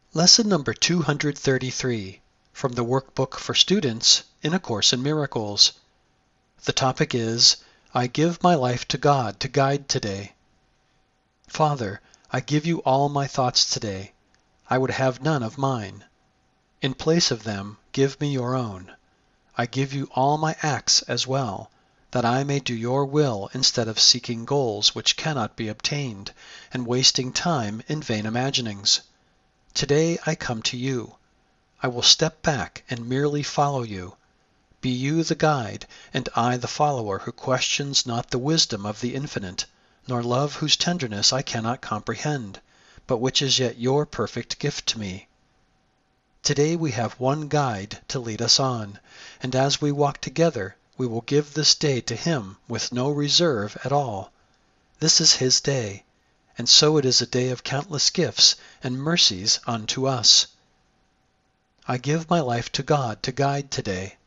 Lesson number 233 from the Workbook for Students in A Course in Miracles. The topic is, I give my life to God to guide today. Father, I give you all my thoughts today. I would have none of mine. In place of them, give me your own. I give you all my acts as well, that I may do your will instead of seeking goals which cannot be obtained, and wasting time in vain imaginings. Today I come to you. I will step back and merely follow you. Be you the guide, and I the follower who questions not the wisdom of the infinite, nor love whose tenderness I cannot comprehend, but which is yet your perfect gift to me. Today we have one guide to lead us on, and as we walk together we will give this day to him with no reserve at all. This is his day, and so it is a day of countless gifts and mercies unto us. I give my life to God to guide today.